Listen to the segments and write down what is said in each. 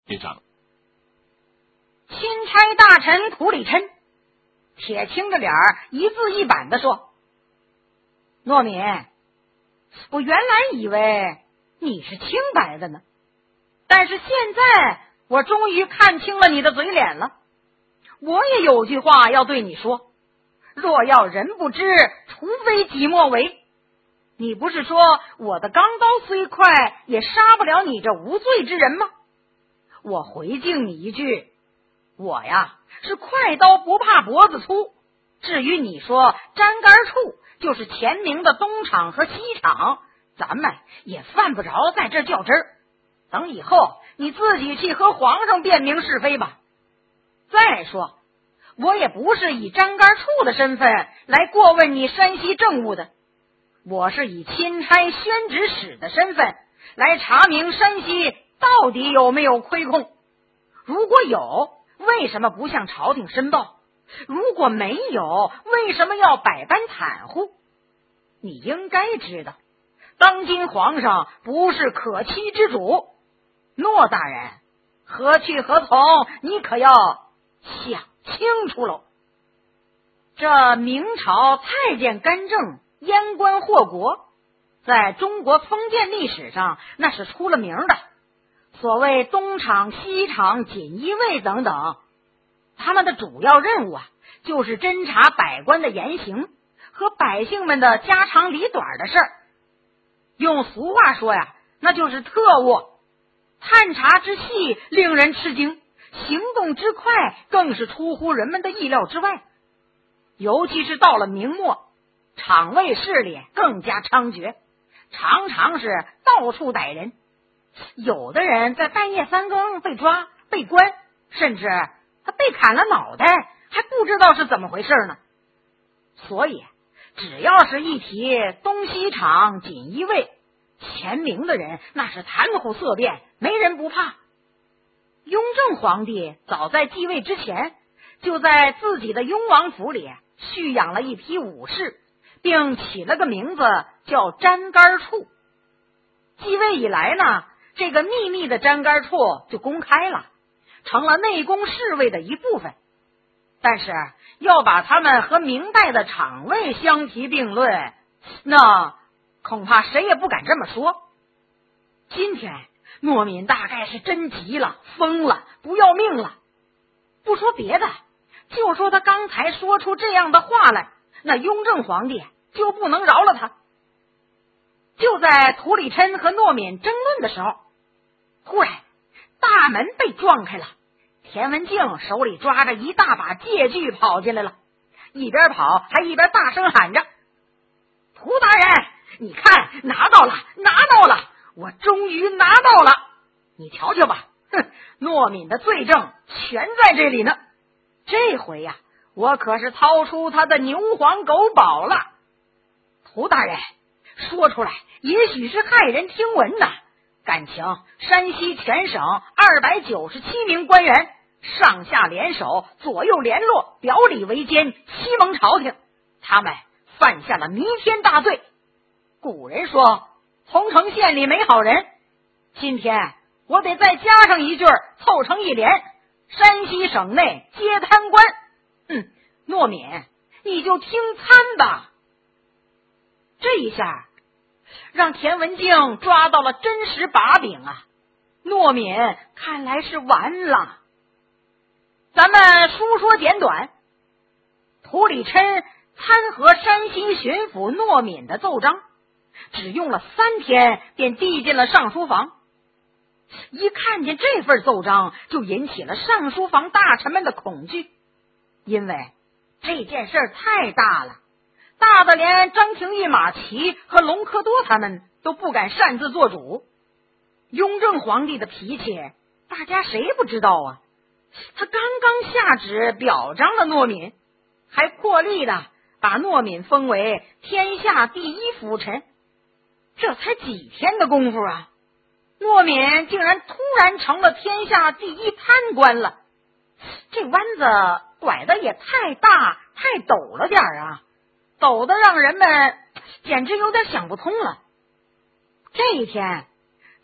队长， 钦差大臣涂里琛铁青着脸一字一板地说：诺敏，我原来以为你是清白的呢，但是现在我终于看清了你的嘴脸了。我也有句话要对你说，若要人不知，除非己莫为。你不是说我的钢刀虽快，也杀不了你这无罪之人吗？我回敬你一句，我呀是快刀不怕脖子粗。至于你说粘杆处就是前明的东厂和西厂，咱们也犯不着在这较真儿。等以后你自己去和皇上辨明是非吧。再说，我也不是以粘杆处的身份来过问你山西政务的，我是以钦差宣旨使的身份来查明山西到底有没有亏空。如果有，为什么不向朝廷申报？如果没有，为什么要百般袒护？你应该知道，当今皇上不是可欺之主。诺大人何去何从，你可要想清楚喽。这明朝太监干政，阉官祸国，在中国封建历史上那是出了名的。所谓东厂、西厂、锦衣卫等等，他们的主要任务就是侦查百官的言行和百姓们的家长里短的事儿。用俗话说那就是特务。探查之细令人吃惊，行动之快更是出乎人们的意料之外。尤其是到了明末，厂卫势力更加猖獗，常常是到处逮人。有的人在半夜三更被抓被关，甚至他被砍了脑袋还不知道是怎么回事呢。所以只要是一提东西厂、锦衣卫，前明的人那是谈虎色变，没人不怕。雍正皇帝早在继位之前，就在自己的雍王府里蓄养了一批武士，并起了个名字叫粘杆处。继位以来呢，这个秘密的粘杆处就公开了，成了内宫侍卫的一部分。但是要把他们和明代的厂卫相提并论，那恐怕谁也不敢这么说。今天诺敏大概是真急了，疯了，不要命了。不说别的，就说他刚才说出这样的话来，那雍正皇帝就不能饶了他。就在涂里琛和诺敏争论的时候，忽然大门被撞开了，田文镜手里抓着一大把借据跑进来了，一边跑还一边大声喊着：涂大人，你看，拿到了，拿到了，我终于拿到了，你瞧瞧吧，诺敏的罪证全在这里呢。这回我可是掏出他的牛黄狗宝了。涂大人，说出来也许是骇人听闻呐，感情山西全省297名官员上下联手，左右联络，表里为奸，欺蒙朝廷，他们犯下了弥天大罪。古人说桐城县里没好人，今天我得再加上一句，凑成一联：山西省内皆贪官。诺敏，你就听参吧。这一下让田文镜抓到了真实把柄诺敏看来是完了。咱们书说简短，涂里琛参合山西巡抚诺敏的奏章，只用了3天便递进了上书房。一看见这份奏章，就引起了上书房大臣们的恐惧，因为这件事太大了，大的连张廷玉、马齐和隆科多他们都不敢擅自做主。雍正皇帝的脾气大家谁不知道他刚刚下旨表彰了诺敏，还破例的把诺敏封为天下第1辅臣。这才几天的功夫诺敏竟然突然成了天下第1贪官了。这弯子拐的也太大太陡了点陡得让人们简直有点想不通了。这一天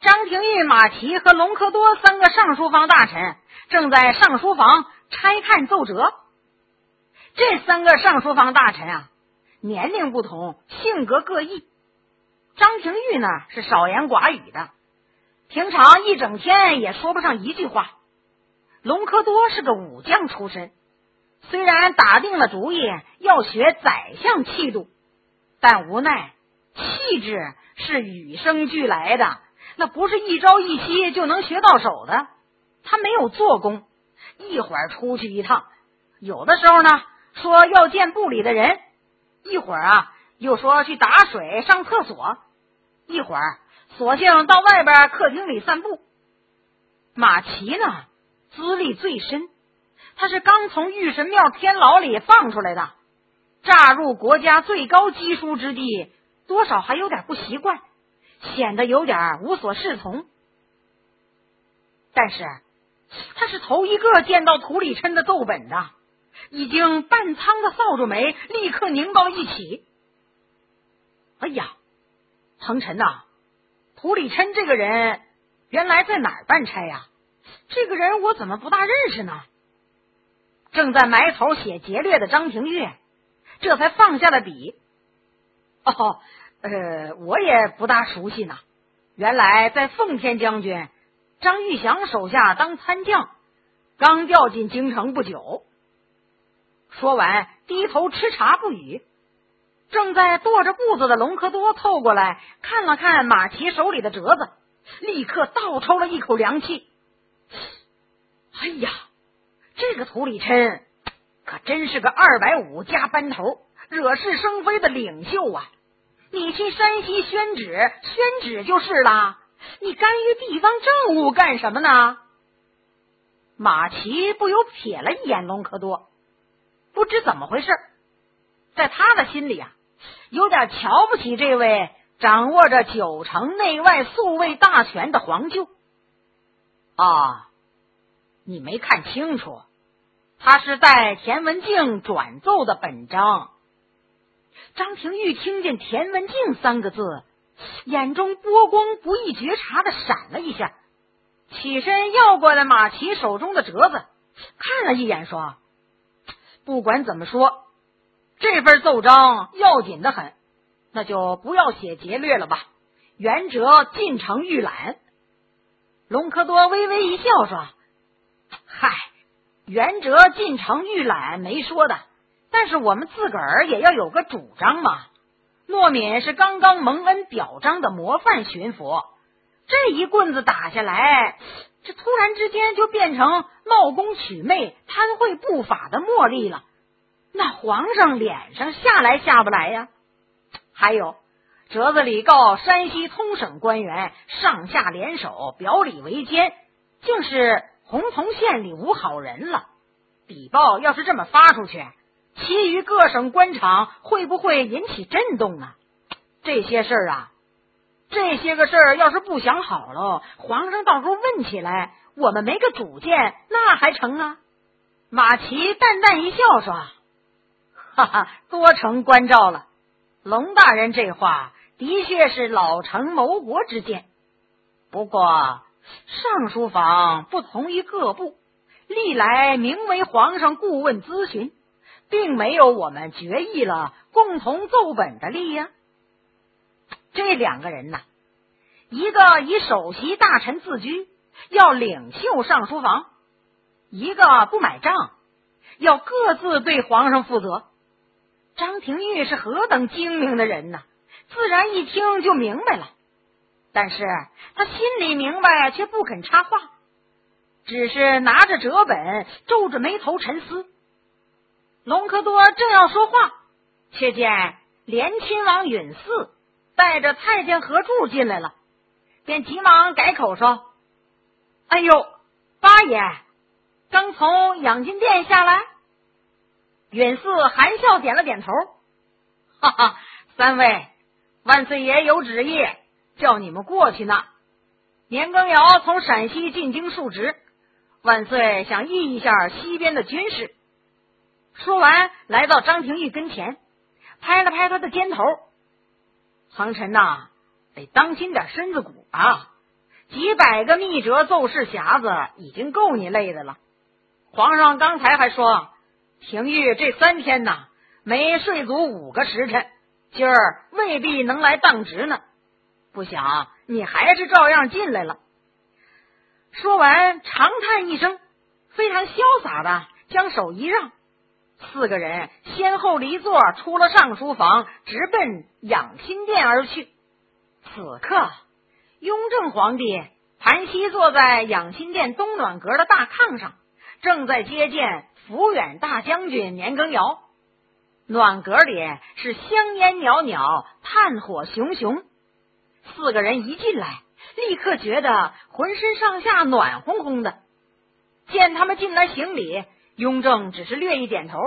张廷玉、马齐和隆科多三个上书房大臣正在上书房拆看奏折。这三个上书房大臣啊，年龄不同，性格各异。张廷玉呢是少言寡语的，平常一整天也说不上一句话。隆科多是个武将出身，虽然打定了主意要学宰相气度，但无奈气质是与生俱来的，那不是一朝一夕就能学到手的。他没有做工，一会儿出去一趟，有的时候呢说要见部里的人，一会儿又说去打水上厕所，一会儿索性到外边客厅里散步。马齐呢资历最深，他是刚从玉神庙天牢里放出来的，乍入国家最高机书之地，多少还有点不习惯，显得有点无所适从。但是他是头一个见到涂里琛的奏本的，已经半苍的扫帚眉立刻拧到一起。哎呀，恒辰呐，涂里琛这个人原来在哪儿办差呀？这个人我怎么不大认识呢？正在埋头写劫掠的张廷玉这才放下了笔。我也不大熟悉呢，原来在奉天将军张玉祥手下当参将，刚调进京城不久。说完低头吃茶不语。正在跺着步子的隆科多凑过来看了看马齐手里的折子，立刻倒抽了一口凉气。哎呀，这个涂里琛可真是个250加班头，惹是生非的领袖啊！你去山西宣旨就是了，你干预地方政务干什么呢？马齐不由瞥了一眼隆科多，不知怎么回事，在他的心里有点瞧不起这位掌握着9成内外宿卫大权的皇舅。你没看清楚，他是带田文镜转奏的本章。张廷玉听见田文镜3个字，眼中波光不易觉察的闪了一下，起身要过来马齐手中的折子，看了一眼说，不管怎么说，这份奏章要紧得很，那就不要写劫掠了吧，原折进城预览。隆科多微微一笑说，嗨，原折进城预览没说的，但是我们自个儿也要有个主张嘛。诺敏是刚刚蒙恩表彰的模范巡抚，这一棍子打下来，这突然之间就变成冒功取媚、贪秽不法的墨例了，那皇上脸上下来下不来呀？还有折子里告山西通省官员上下联手，表里为奸，竟是洪洞县里无好人了。笔报要是这么发出去，其余各省官场会不会引起震动呢？这些个事儿要是不想好了，皇上到时候问起来，我们没个主见，那还成啊？马齐淡淡一笑说，多承关照了，龙大人这话的确是老臣谋国之见。不过上书房不同于各部，历来名为皇上顾问咨询，并没有我们决议了共同奏本的例呀。这2个人一个以首席大臣自居，要领袖上书房，一个不买账，要各自对皇上负责。张廷玉是何等精明的人自然一听就明白了，但是他心里明白却不肯插话，只是拿着折本皱着眉头沉思。隆科多正要说话，却见连亲王允嗣带着太监何柱进来了，便急忙改口说，哎呦，八爷刚从养金殿下来？允嗣含笑点了点头，3位，万岁爷有旨意叫你们过去呢。年羹尧从陕西进京述职，万岁想议一下西边的军事。说完来到张廷玉跟前，拍了拍他的肩头，恒辰得当心点身子骨几百个密折奏事匣子已经够你累的了。皇上刚才还说廷玉这3天呐没睡足5个时辰，今儿未必能来当值呢，不想你还是照样进来了。说完长叹一声，非常潇洒的将手一让，4个人先后离座出了上书房，直奔养心殿而去。此刻雍正皇帝盘膝坐在养心殿东暖阁的大炕上，正在接见抚远大将军年羹尧。暖阁里是香烟袅袅，炭火熊熊，4个人一进来立刻觉得浑身上下暖烘烘的。见他们进来行礼，雍正只是略一点头。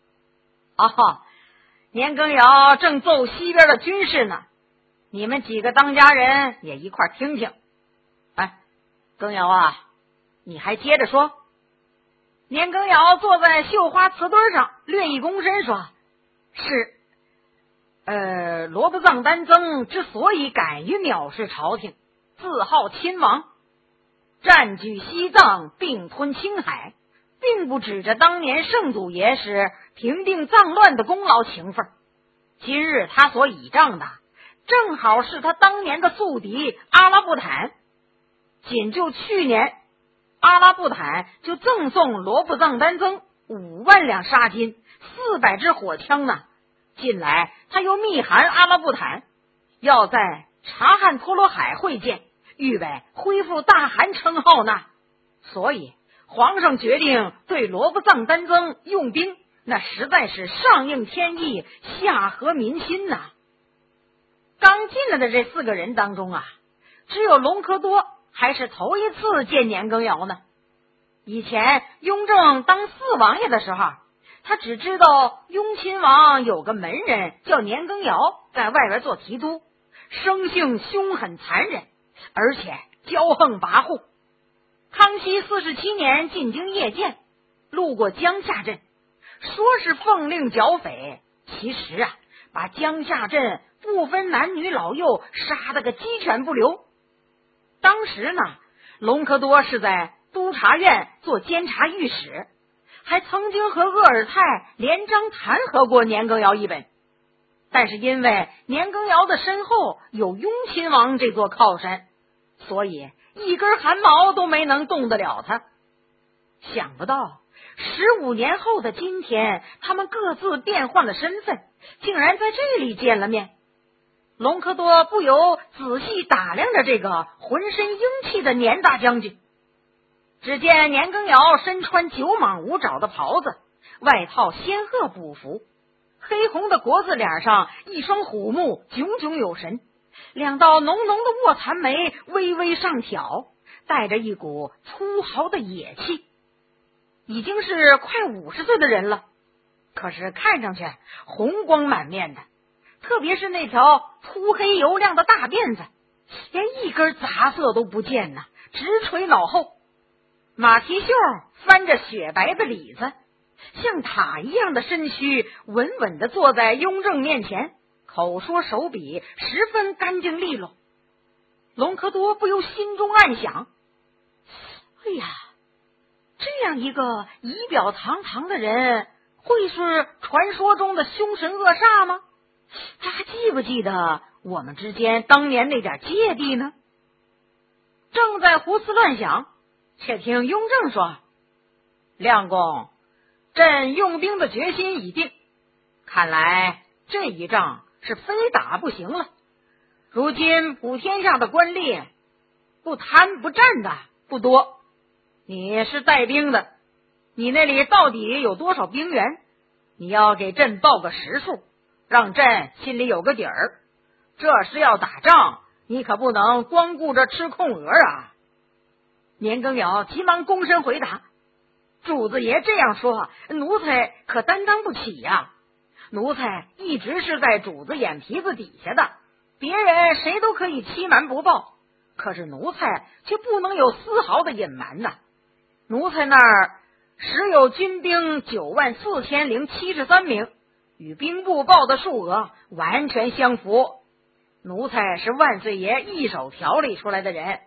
年羹尧正奏西边的军事呢，你们几个当家人也一块听听。羹尧啊，你还接着说。年羹尧坐在绣花瓷墩上，略一躬身说：是罗卜藏丹增之所以敢于藐视朝廷，自号亲王，占据西藏，并吞青海，并不指着当年圣祖爷时平定藏乱的功劳情分。今日他所倚仗的正好是他当年的宿敌阿拉布坦。仅就去年，阿拉布坦就赠送罗卜藏丹增5万两纱金，400支火枪呢。近来他又密函阿拉布坦，要在察罕陀罗海会见，预备恢复大汗称号呢。所以皇上决定对罗卜藏丹增用兵，那实在是上应天意，下合民心呐。刚进来的这4个人当中啊，只有隆科多还是头一次见年羹尧呢。以前雍正当4王爷的时候，他只知道雍亲王有个门人叫年羹尧，在外边做提督，生性凶狠残忍，而且骄横跋扈。康熙47年进京谒见，路过江夏镇，说是奉令剿匪，其实把江夏镇不分男女老幼杀得个鸡犬不留。当时呢，隆科多是在督察院做监察御史，还曾经和鄂尔泰连章弹劾过年羹尧一本，但是因为年羹尧的身后有雍亲王这座靠山，所以一根汗毛都没能动得了他。想不到15年后的今天，他们各自变换了身份，竟然在这里见了面。隆科多不由仔细打量着这个浑身英气的年大将军。只见年羹尧身穿9蟒5爪的袍子，外套仙鹤补服，黑红的国字脸上一双虎目炯炯有神，2道浓浓的卧蚕眉微微上挑，带着一股粗豪的野气。已经是快50岁的人了，可是看上去红光满面的，特别是那条粗黑油亮的大辫子，连一根杂色都不见呢，直垂脑后。马蹄袖翻着雪白的里子，像塔一样的身躯稳稳地坐在雍正面前，口说手笔十分干净利落。隆科多不由心中暗想，哎呀，这样一个仪表堂堂的人，会是传说中的凶神恶煞吗？他还记不记得我们之间当年那点芥蒂呢？正在胡思乱想，且听雍正说：亮公，朕用兵的决心已定，看来这一仗是非打不行了。如今普天下的官吏不贪不战的不多，你是带兵的，你那里到底有多少兵员？你要给朕报个实数，让朕心里有个底儿。这是要打仗，你可不能光顾着吃空鹅啊！年羹尧急忙躬身回答：主子爷这样说，奴才可担当不起呀。奴才一直是在主子眼皮子底下的，别人谁都可以欺瞒不报，可是奴才却不能有丝毫的隐瞒呐。奴才那儿实有军兵94073名，与兵部报的数额完全相符。奴才是万岁爷一手调理出来的人，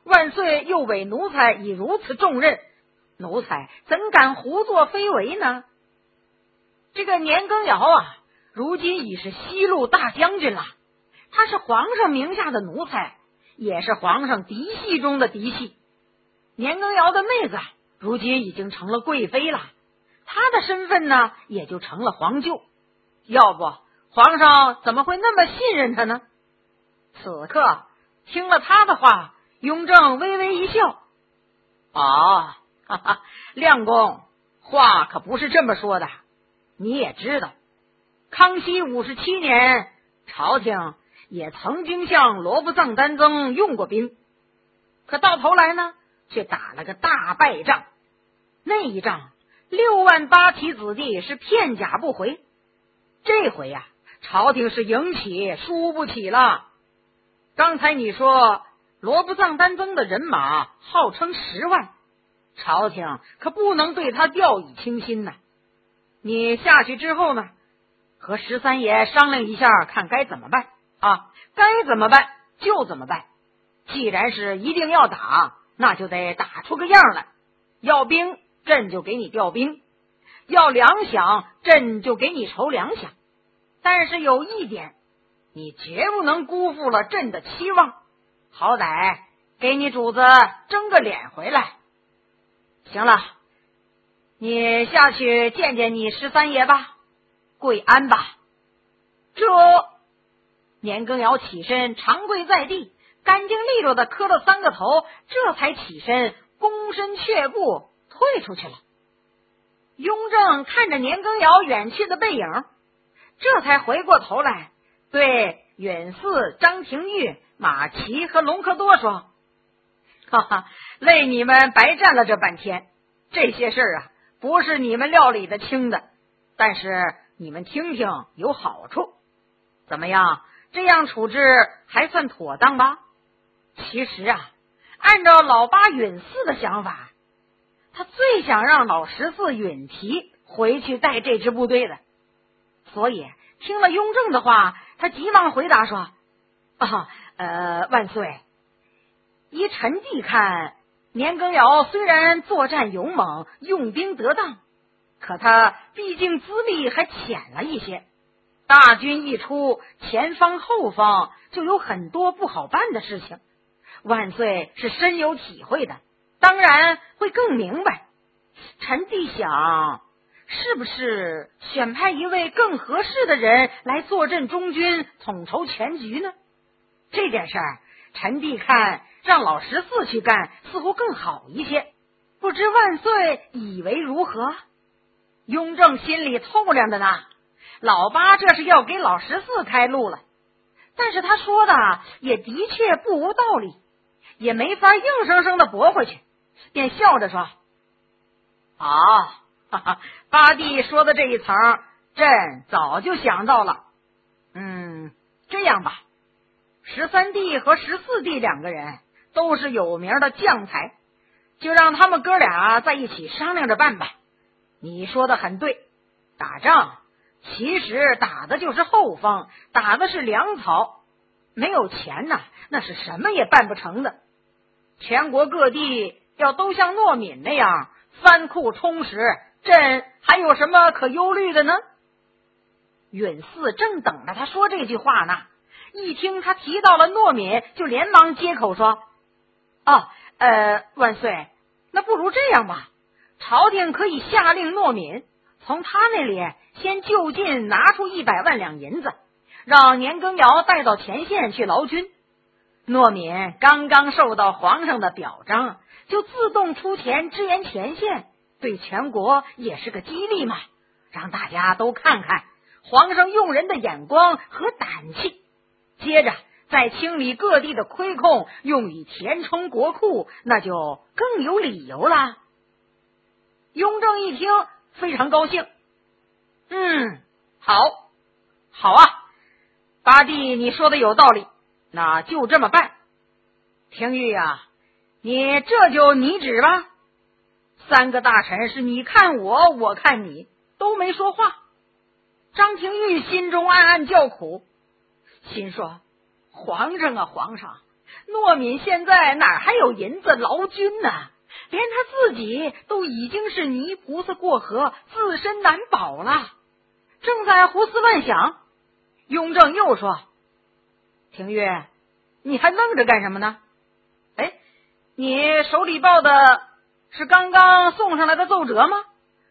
万岁又委奴才以如此重任，奴才怎敢胡作非为呢？这个年羹尧啊，如今已是西路大将军了，他是皇上名下的奴才，也是皇上嫡系中的嫡系。年羹尧的妹子如今已经成了贵妃了，他的身份呢也就成了皇舅，要不皇上怎么会那么信任他呢？此刻听了他的话，雍正微微一笑，哈哈，亮公，话可不是这么说的。你也知道，康熙57年，朝廷也曾经向罗布藏丹增用过兵，可到头来呢，却打了个大败仗。那一仗6万8旗子弟是片甲不回。这回呀，朝廷是赢起输不起了。刚才你说罗布藏丹增的人马号称10万，朝廷可不能对他掉以轻心呐。你下去之后呢，和13爷商量一下，看该怎么办啊？该怎么办就怎么办。既然是一定要打，那就得打出个样来。要兵，朕就给你调兵；要粮饷，朕就给你筹粮饷。但是有一点，你绝不能辜负了朕的期望，好歹给你主子争个脸回来。行了，你下去见见你13爷吧，跪安吧。这年羹尧起身长跪在地，干净利落的磕了3个头，这才起身躬身却步退出去了。雍正看着年羹尧远去的背影，这才回过头来对允嗣、张廷玉、马齐和隆科多说，哈哈，累你们白站了这半天，这些事儿啊不是你们料理的清的，但是你们听听有好处。怎么样，这样处置还算妥当吧？其实啊，按照老八允嗣的想法，他最想让老14允提回去带这支部队的。所以听了雍正的话，他急忙回答说，万岁，依臣弟看，年羹尧虽然作战勇猛，用兵得当，可他毕竟资历还浅了一些，大军一出，前方后方就有很多不好办的事情。万岁是深有体会的，当然会更明白。臣弟想，是不是选派一位更合适的人来坐镇中军，统筹全局呢？这件事儿，臣弟看让老14去干似乎更好一些，不知万岁以为如何？雍正心里透亮的呢，老八这是要给老14开路了，但是他说的也的确不无道理，也没法硬生生的驳回去，便笑着说，八弟说的这一层，朕早就想到了。这样吧，13弟和14弟2个人都是有名的将才，就让他们哥俩在一起商量着办吧。你说的很对，打仗其实打的就是后方，打的是粮草，没有钱呐，那是什么也办不成的。全国各地要都像诺敏那样藩库充实，朕还有什么可忧虑的呢？允嗣正等着他说这句话呢，一听他提到了诺敏，就连忙接口说，万岁，那不如这样吧，朝廷可以下令诺敏从他那里先就近拿出100万两银子，让年羹尧带到前线去劳军。诺敏刚刚受到皇上的表彰，就自动出钱支援前线，对全国也是个激励嘛，让大家都看看皇上用人的眼光和胆气。接着再清理各地的亏空，用以填充国库，那就更有理由了。雍正一听非常高兴，好啊，八弟你说的有道理，那就这么办。廷玉啊，你这就拟旨吧。3个大臣是你看我，我看你，都没说话。张廷玉心中暗暗叫苦，心说，皇上啊皇上， 诺敏现在哪还有银子劳军呢？连他自己都已经是泥菩萨过河，自身难保了。正在胡思乱想，雍正又说：廷玉，你还愣着干什么呢？哎，你手里抱的是刚刚送上来的奏折吗？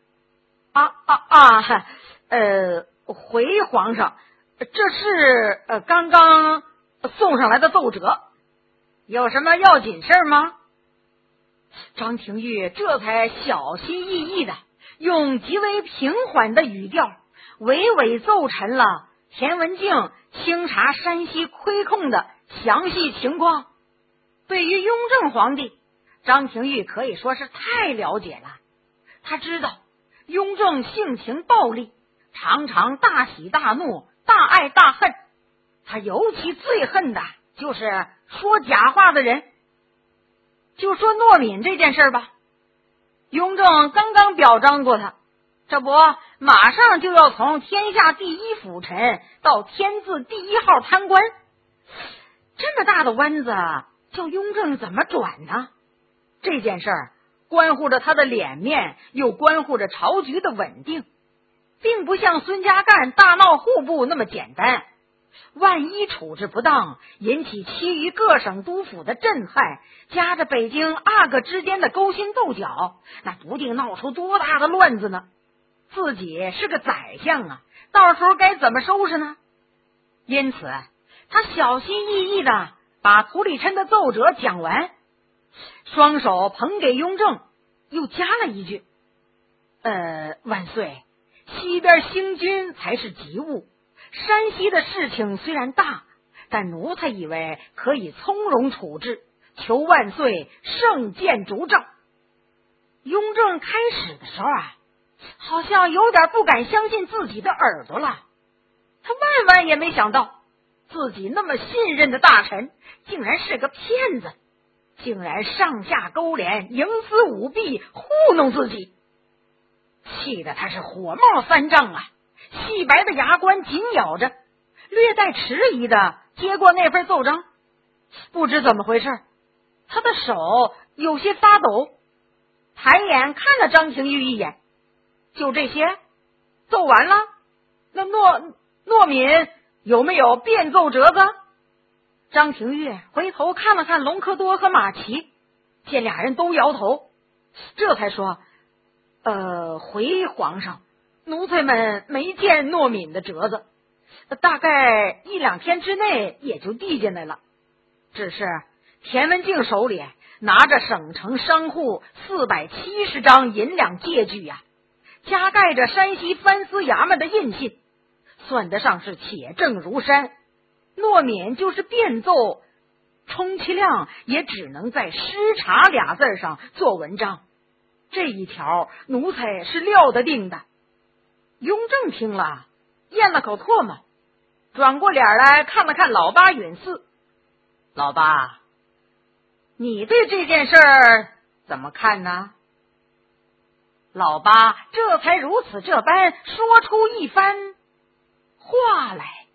回皇上，这是刚刚送上来的奏折，有什么要紧事吗？张廷玉这才小心翼翼的用极为平缓的语调娓娓奏陈了田文镜清查山西亏空的详细情况。对于雍正皇帝，张廷玉可以说是太了解了。他知道雍正性情暴戾，常常大喜大怒，大爱大恨。他尤其最恨的就是说假话的人。就说诺敏这件事吧，雍正刚刚表彰过他，这不马上就要从天下第一辅臣到天字第一号贪官，这么大的弯子叫雍正怎么转呢？这件事关乎着他的脸面，又关乎着朝局的稳定，并不像孙家淦大闹户部那么简单。万一处置不当，引起其余各省督府的震撼，夹着北京阿哥之间的勾心斗角，那不定闹出多大的乱子呢？自己是个宰相啊，到时候该怎么收拾呢？因此他小心翼翼的把涂里琛的奏折讲完，双手捧给雍正，又加了一句：万岁，西边兴军才是急务，山西的事情虽然大，但奴才以为可以从容处置，求万岁圣鉴主正。雍正开始的时候好像有点不敢相信自己的耳朵了。他万万也没想到，自己那么信任的大臣竟然是个骗子，竟然上下勾连，营私舞弊，糊弄自己。气得他是火冒三丈啊，细白的牙关紧咬着，略带迟疑的接过那份奏章。不知怎么回事，他的手有些发抖，抬眼看了张廷玉一眼。就这些？奏完了？那诺敏有没有变奏折子？张廷玉回头看了看隆科多和马齐，见俩人都摇头，这才说：回皇上，奴才们没见诺敏的折子，大概1-2天之内也就递进来了。只是田文镜手里拿着省城商户470张银两借据呀，加盖着山西藩司衙门的印信，算得上是铁证如山。诺敏就是变奏，充其量也只能在失察俩字上做文章，这一条奴才是料得定的。雍正听了咽了口唾沫，转过脸来看了看老八允嗣。老八，你对这件事怎么看呢？老八这才如此这般说出一番话来。